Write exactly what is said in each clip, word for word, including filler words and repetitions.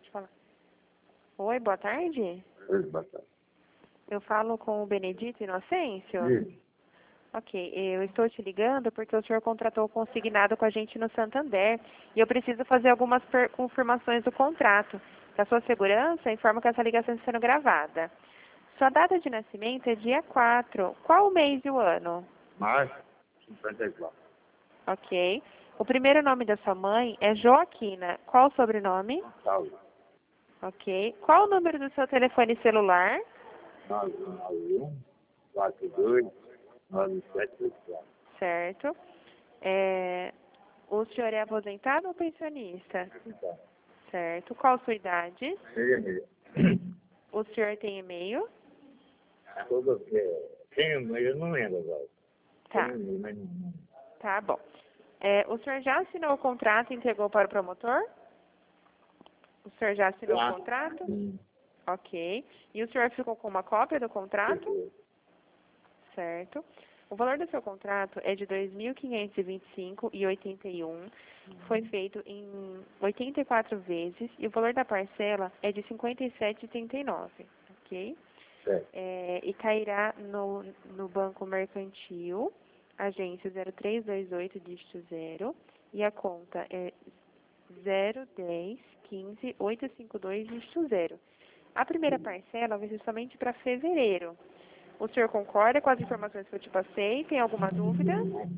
Pode falar. Oi, boa tarde. Oi, boa tarde. Eu falo com o Benedito Inocêncio? Isso. Ok, eu estou te ligando porque o senhor contratou consignado com a gente no Santander e eu preciso fazer algumas confirmações do contrato. Para sua segurança, informo que essa ligação está sendo gravada. Sua data de nascimento é dia quatro. Qual o mês e o ano? Março, cinquenta e quatro. Ok. O primeiro nome da sua mãe é Joaquina. Qual o sobrenome? Salve. Ok. Qual o número do seu telefone celular? nove nove um, quatro dois, nove sete oito quatro. Certo. É, o senhor é aposentado ou pensionista? Então, Certo. Qual a sua idade? meia meia. O senhor tem e-mail? Todo, é, tem, mas eu não lembro agora. Tá. Tem, mas não. Tá bom. É, o senhor já assinou o contrato e entregou para o promotor? O senhor já assinou Já. o contrato? Hum, Ok. E o senhor ficou com uma cópia do contrato? perfeito. Certo. O valor do seu contrato é de dois mil quinhentos e vinte e cinco reais e oitenta e um centavos. Foi feito em oitenta e quatro vezes e o valor da parcela é de cinquenta e sete reais e trinta e nove centavos. Ok? Certo. É, e cairá no, no Banco Mercantil, agência zero três dois oito, dígito zero, e a conta é zero dez quinze oitocentos e cinquenta e dois, dígito zero. A primeira parcela vai ser somente para fevereiro. O senhor concorda com as informações que eu te passei? Tem alguma dúvida?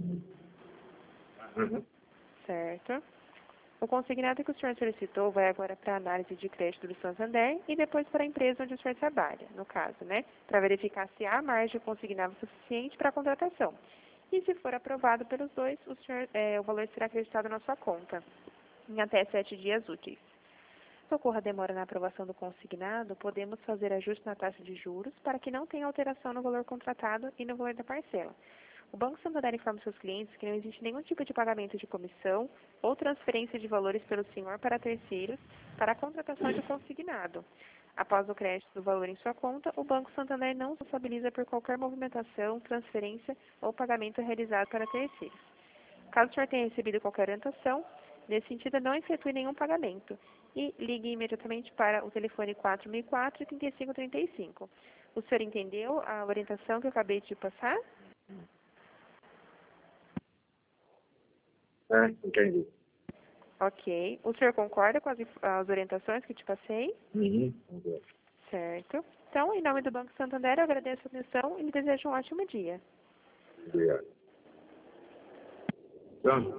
Uhum. Certo. O consignado que o senhor solicitou vai agora para a análise de crédito do Santander e depois para a empresa onde o senhor trabalha, no caso, né? Para verificar se há margem consignável suficiente para a contratação. E se for aprovado pelos dois, o, senhor, é, o valor será acreditado na sua conta em até sete dias úteis. Se ocorra demora na aprovação do consignado, podemos fazer ajuste na taxa de juros para que não tenha alteração no valor contratado e no valor da parcela. O Banco Santander informa seus clientes que não existe nenhum tipo de pagamento de comissão ou transferência de valores pelo senhor para terceiros para a contratação de consignado. Após o crédito do valor em sua conta, o Banco Santander não se responsabiliza por qualquer movimentação, transferência ou pagamento realizado para terceiros. Caso o senhor tenha recebido qualquer orientação, nesse sentido, não efetue nenhum pagamento e ligue imediatamente para o telefone quatro mil e quatro, trinta e cinco trinta e cinco. O senhor entendeu a orientação que eu acabei de passar? É, entendi. Ok. O senhor concorda com as, as orientações que te passei? Uhum. Entendi. Certo. Então, em nome do Banco Santander, eu agradeço a atenção e lhe desejo um ótimo dia. Obrigado. Pronto.